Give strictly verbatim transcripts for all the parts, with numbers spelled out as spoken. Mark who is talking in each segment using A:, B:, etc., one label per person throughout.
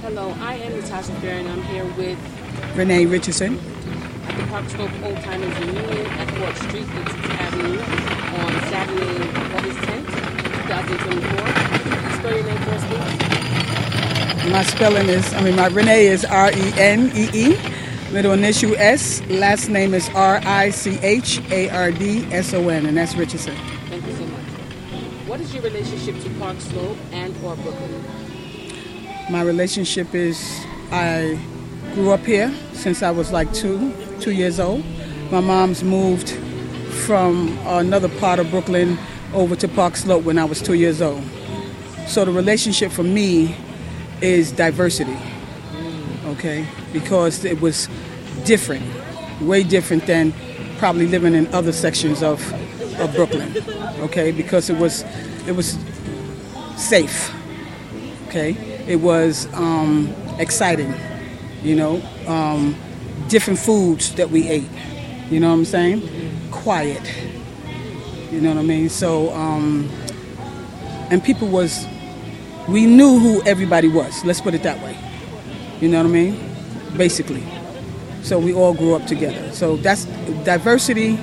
A: Hello, I am Natasha Fair, and I'm here with
B: Renee Richardson.
A: at the Park Slope Old Timers Reunion at Fort Street and sixth Avenue on Saturday, August tenth, twenty twenty-four. Can you spell your name for us, please?
B: My spelling is, I mean, my Renee is R E N E E, middle initial S, last name is R I C H A R D S O N, and that's Richardson.
A: Thank you so much. What is your relationship to Park Slope and or Brooklyn?
B: My relationship is, I grew up here since I was like two, two years old. My mom's moved from another part of Brooklyn over to Park Slope when I was two years old. So the relationship for me is diversity, okay? Because it was different, way different than probably living in other sections of, of Brooklyn, okay? Because it was, it was safe, okay? It was um, exciting, you know, um, different foods that we ate, you know what I'm saying? Quiet, you know what I mean? So, um, and people was, we knew who everybody was, let's put it that way, you know what I mean? Basically. So we all grew up together. So that's diversity.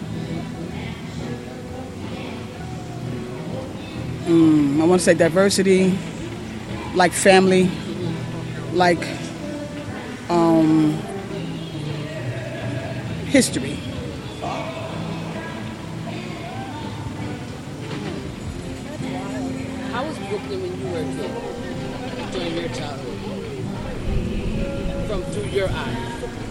B: Mm, I want to say diversity, like family, like um, history.
A: How was Brooklyn when you were a kid, during your childhood, from through your eyes?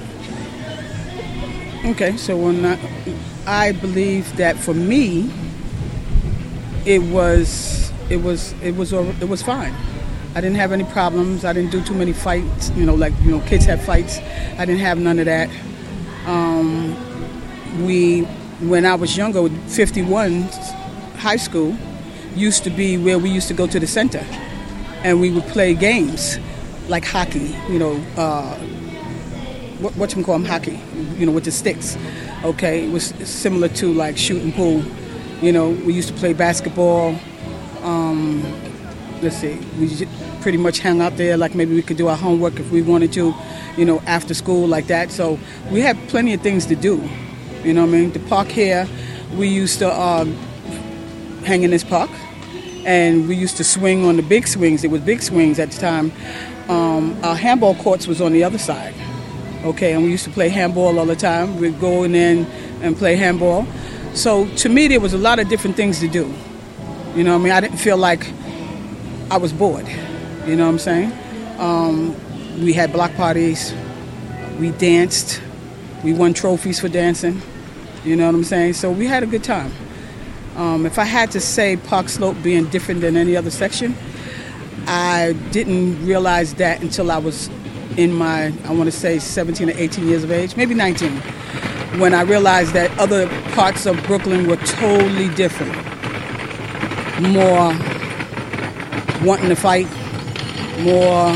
B: Okay, so when I, I believe that for me, it was it was it was it was fine. I didn't have any problems. I didn't do too many fights. You know, like you know, kids have fights. I didn't have none of that. Um, we, when I was younger, fifty-one high school used to be where we used to go to the center, and we would play games like hockey. You know, uh, what what you call them, hockey. You know, with the sticks. Okay, it was similar to like shooting pool. You know, we used to play basketball. Um, let's see, we pretty much hung out there. Like maybe we could do our homework if we wanted to, you know, after school like that. So we had plenty of things to do. You know what I mean? The park here, we used to uh, hang in this park, and we used to swing on the big swings. It was big swings at the time. Um, our handball courts was on the other side. Okay, and we used to play handball all the time. We'd go in and play handball. So to me, there was a lot of different things to do. You know what I mean? I didn't feel like I was bored. You know what I'm saying? Um, we had block parties. We danced. We won trophies for dancing. You know what I'm saying? So we had a good time. Um, if I had to say Park Slope being different than any other section, I didn't realize that until I was in my, I want to say seventeen or eighteen years of age, maybe nineteen, when I realized that other parts of Brooklyn were totally different. More wanting to fight, more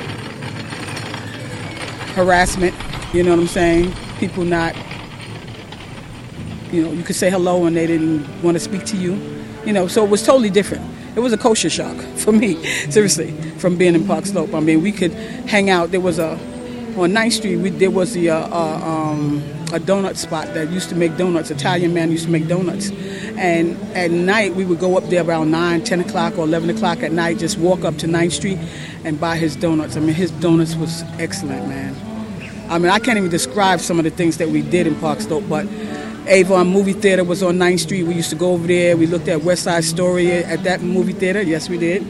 B: harassment, you know what I'm saying? People not, you know, you could say hello and they didn't want to speak to you, you know, so it was totally different. It was a culture shock for me, seriously, from being in Park Slope. I mean, we could hang out. There was a, on ninth Street, we, there was the, uh, uh, um, a donut spot that used to make donuts. Italian man used to make donuts. And at night, we would go up there around nine, ten o'clock or eleven o'clock at night, just walk up to ninth Street and buy his donuts. I mean, his donuts was excellent, man. I mean, I can't even describe some of the things that we did in Park Slope, but Avon Movie Theater was on ninth Street. We used to go over there. We looked at West Side Story at that movie theater. Yes, we did.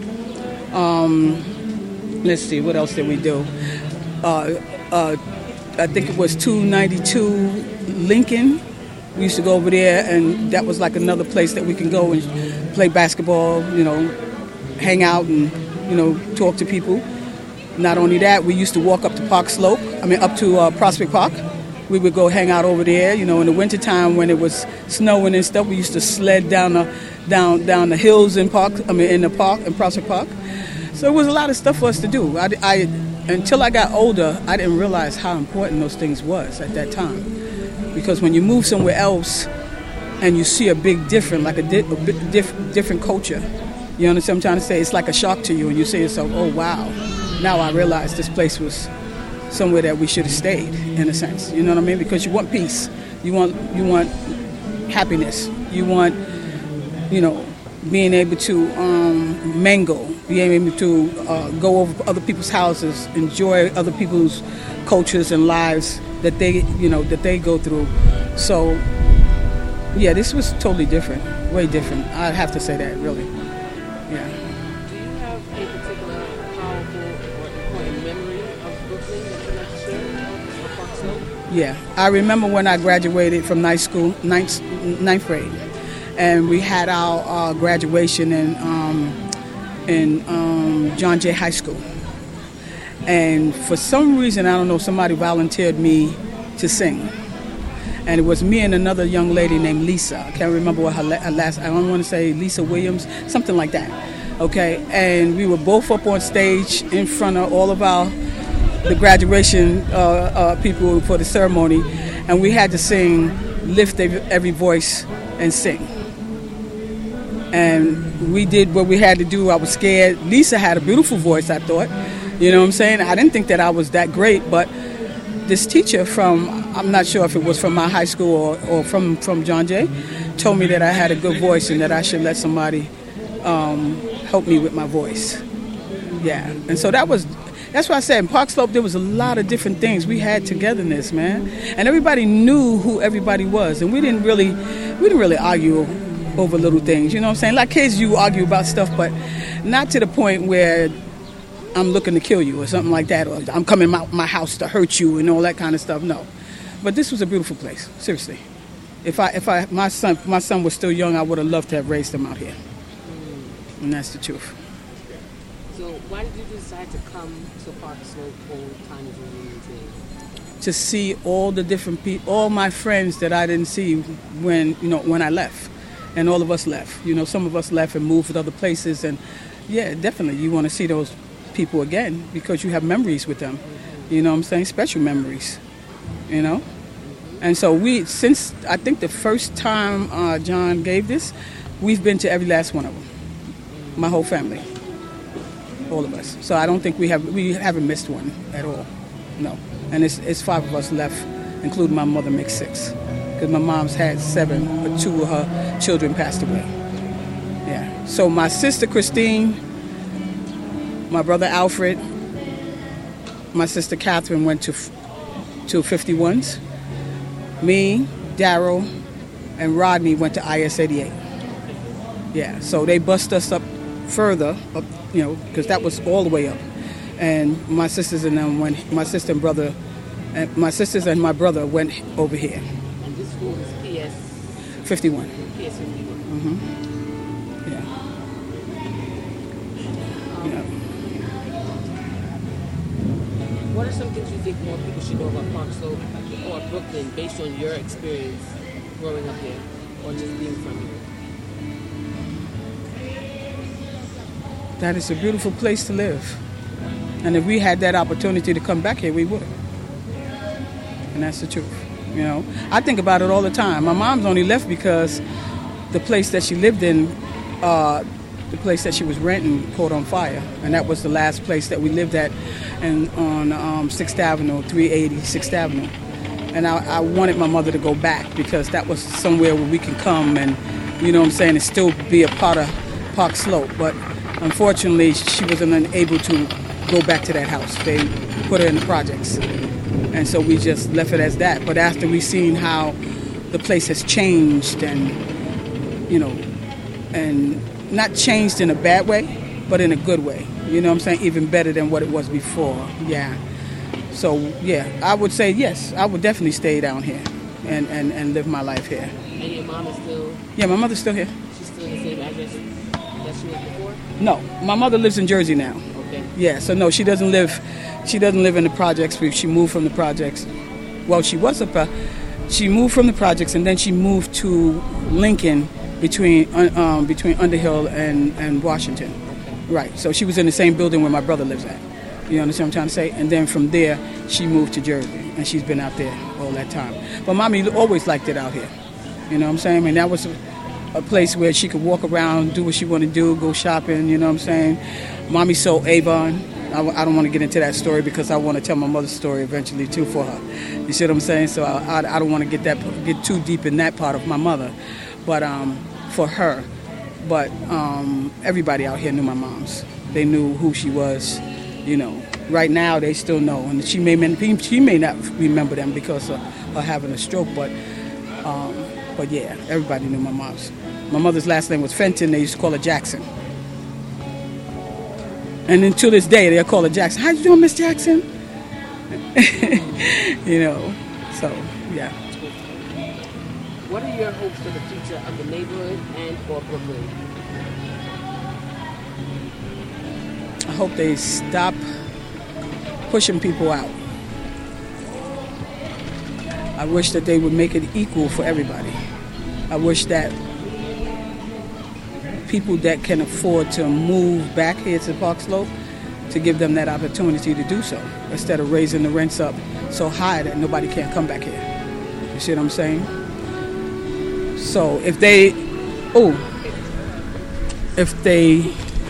B: Um, let's see, what else did we do? Uh, uh, I think it was two ninety-two Lincoln. We used to go over there, and that was like another place that we can go and play basketball, you know, hang out and, you know, talk to people. Not only that, we used to walk up to Park Slope, I mean, up to uh, Prospect Park. We would go hang out over there, you know, in the wintertime when it was snowing and stuff. We used to sled down the down down the hills in Park, I mean, in the park, in Prospect Park. So it was a lot of stuff for us to do. I, I, until I got older, I didn't realize how important those things was at that time. Because when you move somewhere else and you see a big different, like a, di- a bit diff- different culture, You understand what I'm trying to say? It's like a shock to you, and you say to yourself, oh, wow. Now I realize this place was somewhere that we should have stayed, in a sense. You know what I mean? Because you want peace. You want, you want happiness. You want, you know, being able to um, mingle, being able to uh, go over other people's houses, enjoy other people's cultures and lives that they, you know, that they go through. So, yeah, this was totally different, way different. I'd have to say that, really. Yeah.
A: Do you have a particular powerful or important memory of Brooklyn that you'd like to share, or Park Slope?
B: Yeah, I remember when I graduated from ninth school, ninth, ninth grade, and we had our uh, graduation in um, in um, John Jay High School. And for some reason, I don't know, somebody volunteered me to sing. And it was me and another young lady named Lisa. I can't remember what her, la- her last, I don't want to say Lisa Williams, something like that. Okay, and we were both up on stage in front of all of our, the graduation uh, uh, people for the ceremony. And we had to sing, lift every, every voice and sing. And we did what we had to do. I was scared. Lisa had a beautiful voice, I thought. You know what I'm saying? I didn't think that I was that great, but this teacher from, I'm not sure if it was from my high school or, or from, from John Jay, told me that I had a good voice and that I should let somebody um, help me with my voice. Yeah, and so that was, that's why I said in Park Slope there was a lot of different things. We had togetherness, man. And everybody knew who everybody was. And we didn't really, we didn't really argue over little things, you know what I'm saying? Like kids, you argue about stuff, but not to the point where I'm looking to kill you or something like that, or I'm coming to my, my house to hurt you and all that kind of stuff. No, but this was a beautiful place. Seriously, if I if I my son my son was still young, I would have loved to have raised him out here, and that's the truth.
A: So why did you decide to come to Park Slope Old Timers Reunion today?
B: To see all the different people, all my friends that I didn't see when you know when I left, and all of us left. You know, some of us left and moved to other places, and yeah, definitely you want to see those people again because you have memories with them, you know what I'm saying, special memories, you know. And so we, since I think the first time uh, John gave this, we've been to every last one of them, my whole family, all of us. So I don't think we have we haven't missed one at all, no. And it's it's five of us left, including my mother, makes six, because my mom's had seven, but two of her children passed away. Yeah. So my sister Christine, my brother Alfred, my sister Catherine went to to fifty-ones. Me, Daryl, and Rodney went to I S eighty-eight. Yeah, so they bust us up further, up, you know, because that was all the way up. And my sisters and them went. My sister and brother, and my sisters and my brother went over here.
A: And this school is P S
B: fifty-one.
A: P S fifty-one.
B: Mm-hmm.
A: What are some things you think more people should know about Park Slope or Brooklyn based on your experience growing up here or just being from here?
B: That is a beautiful place to live. And if we had that opportunity to come back here, we would. And that's the truth. You know, I think about it all the time. My mom's only left because the place that she lived in, uh, the place that she was renting caught on fire. And that was the last place that we lived at and on um, sixth Avenue, three eighty sixth Avenue. And I, I wanted my mother to go back because that was somewhere where we can come and, you know what I'm saying, and still be a part of Park Slope. But unfortunately, she wasn't able to go back to that house. They put her in the projects. And so we just left it as that. But after we seen how the place has changed and, you know, and not changed in a bad way, but in a good way. You know what I'm saying? Even better than what it was before. Yeah. So, yeah, I would say yes. I would definitely stay down here and, and, and live my life here.
A: And your mom is still...
B: Yeah, my mother's still here.
A: She's still in the same address that she was before?
B: No, my mother lives in Jersey now.
A: Okay.
B: Yeah, so no, she doesn't live... She doesn't live in the projects. She moved from the projects. Well, she was a... Pro- she moved from the projects and then she moved to Lincoln between um, between Underhill and, and Washington. Right, so she was in the same building where my brother lives at. You understand what I'm trying to say? And then from there, she moved to Jersey, and she's been out there all that time. But Mommy always liked it out here. You know what I'm saying? I mean, that was a place where she could walk around, do what she want to do, go shopping, you know what I'm saying? Mommy sold Avon. I, I don't want to get into that story because I want to tell my mother's story eventually too for her. You see what I'm saying? So I, I, I don't want to get that get too deep in that part of my mother, but um, for her. But um, everybody out here knew my mom's. They knew who she was, you know. Right now they still know, and she may she may not remember them because of her having a stroke, but um, but yeah, everybody knew my mom's. My mother's last name was Fenton. They used to call her Jackson. And then to this day, they'll call her Jackson. How you doing, Miss Jackson? You know, so, yeah.
A: What are your hopes for the future of the neighborhood and or Brooklyn?
B: I hope they stop pushing people out. I wish that they would make it equal for everybody. I wish that people that can afford to move back here to Park Slope, to give them that opportunity to do so, instead of raising the rents up so high that nobody can come back here. You see what I'm saying? So if they, oh, if they,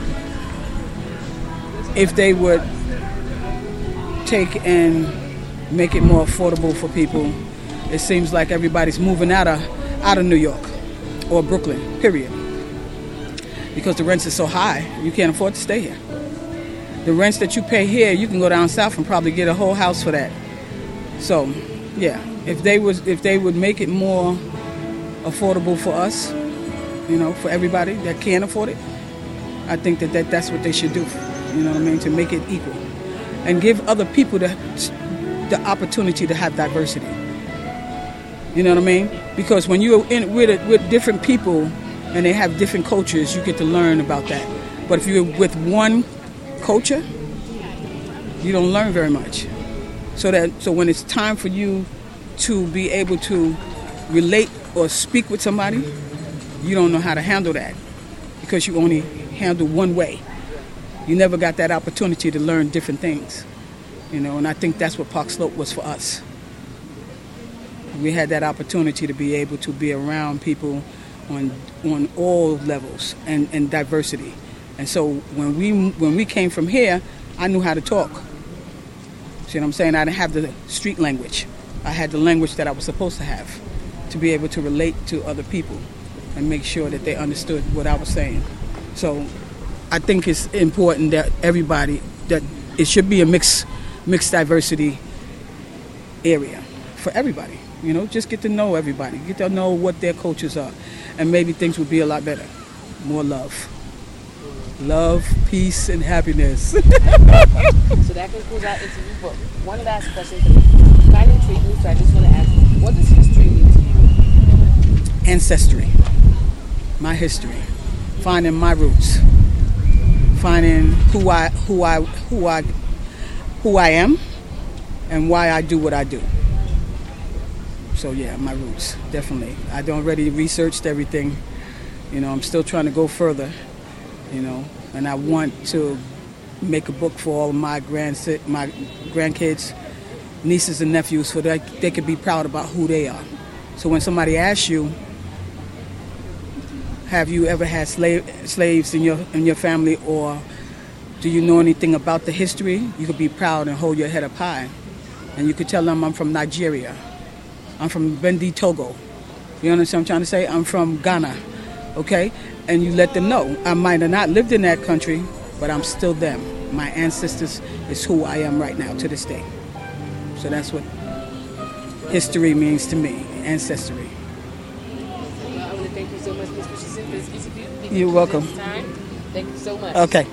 B: if they would take and make it more affordable for people, it seems like everybody's moving out of out of New York or Brooklyn, period. Because the rents are so high, you can't afford to stay here. The rents that you pay here, you can go down south and probably get a whole house for that. So, yeah, if they was if they would make it more affordable for us, you know, for everybody that can afford it, I think that, that that's what they should do. You know what I mean? To make it equal and give other people the the opportunity to have diversity. You know what I mean? Because when you're in with with different people and they have different cultures, you get to learn about that. But if you're with one culture, you don't learn very much. So that so when it's time for you to be able to relate or speak with somebody, you don't know how to handle that because you only handle one way. You never got that opportunity to learn different things, you know. And I think that's what Park Slope was for us. We had that opportunity to be able to be around people on on all levels and, and diversity. And so when we when we came from here, I knew how to talk. See what I'm saying? I didn't have the street language. I had the language that I was supposed to have to be able to relate to other people and make sure that they understood what I was saying. So I think it's important that everybody, that it should be a mixed mixed diversity area for everybody. You know, just get to know everybody, get to know what their cultures are, and maybe things would be a lot better. More love. Love, peace, and happiness.
A: So that concludes our interview. But one last question for me. Kind of intrigued me, so I just want to ask, what does history mean to you?
B: Ancestry. My history. Finding my roots. Finding who I who I who I who I am and why I do what I do. So yeah, my roots, definitely. I don't already researched everything. You know, I'm still trying to go further, you know, and I want to make a book for all of my grand my grandkids, nieces and nephews, so that they could be proud about who they are. So when somebody asks you, have you ever had slave, slaves in your in your family, or do you know anything about the history, you could be proud and hold your head up high. And you could tell them, I'm from Nigeria. I'm from Benin, Togo. You understand what I'm trying to say? I'm from Ghana, okay? And you let them know. I might have not lived in that country, but I'm still them. My ancestors is who I am right now to this day. So that's what history means to me, ancestry.
A: Well, I want to thank you so much, Miz Richardson, for this interview.
B: You're welcome.
A: Thank you so much.
B: Okay.